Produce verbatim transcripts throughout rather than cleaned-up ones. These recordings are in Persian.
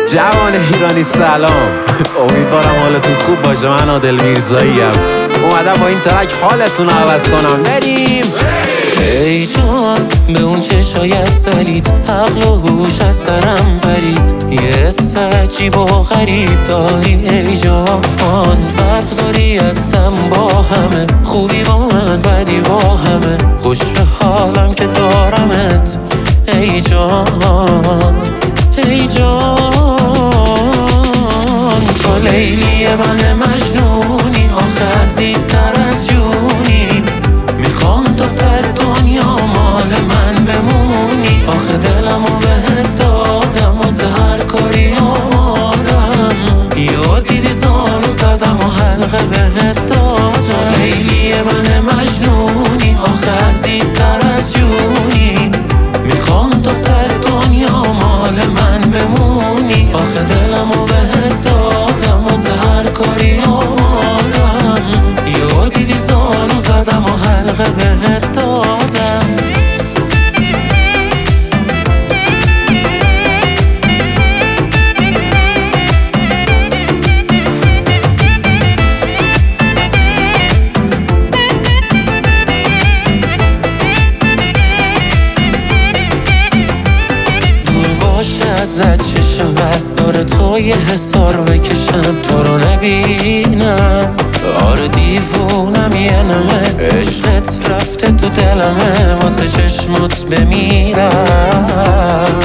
جوان ایرانی سلام، امیدوارم حالتون خوب باشه. من عادل میرزایی ام، اومدم با این ترک حالتون رو عوض کنم. بریم. ای جان به اون چشای اصلیت عقل و هوش از سرم پرید، یه سجیب و غریب داری ای جان، فرق داری هستم با همه، خوبی با من بدی با همه، خوش به حالم که دارمت ای جان، ای جان. تو لیلی من مجنونی، آخه عزیزتر از جونی، میخوام تو تر دنیا مال من بمونی، آخه دلمو بهت دادم واسه هر کاری آمادم، یا دیدی زانو زدم و حلقه بهت دادم. تو لیلی من مجنونی، آخه عزیزتر از جونی، میخوام تو تر دنیا مال من بمونی، آخه دلمو بهت دادم واسه هر کاری آمادم، یا دیدی زانو زدم و حلقه بهت دادم. ازت چشم داره تو یه حسار بکشم، تو رو نبینم آره دیوونم یه نمه، عشقت رفته تو دلمه، واسه چشمات بمیرم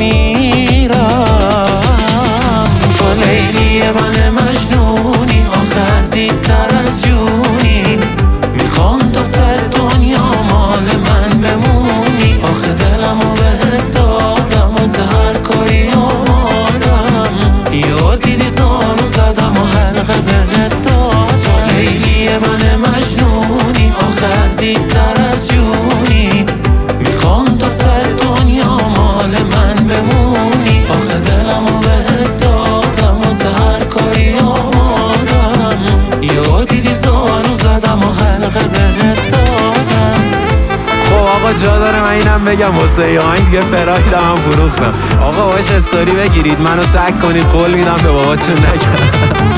بمیرم. تو لیلی من مجنونی، آخه عزیزتر از جونی، میخوام تو تر دنیا مال من بمونی، آخه دلمو بهت دادم واسه هر کاری آمادم، یا دیدی زانو زدم و حلقه بهت دادم. تو لیلی من مجنونی، آخه عزیزتر از جونی، میخوام تو تر دنیا مال من بمونی، آخه دلمو بهت دادم واسه هر کاری آمادم، یا دیدی زانو زدم و حلقه بهت دادم. خب آقا جا داره من اینم بگم واسه یه آهنگ دیگه پرایدم هم فروختم. آقا باش استوری بگیرید، منو تگ کنید، قول میدم به باباتون نگم.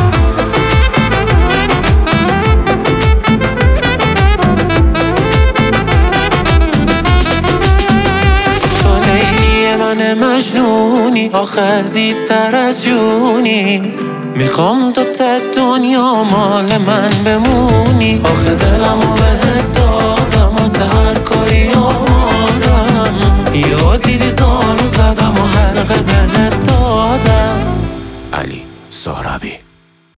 مجنونی، آخه عزیزتر از جونی، میخوام تو تر دنیا مال من بمونی، آخه دلمو بهت دادم واسه هر کاری آمادم، یا دیدی زانو زدم و حلقه بهت دادم. علی سهروی.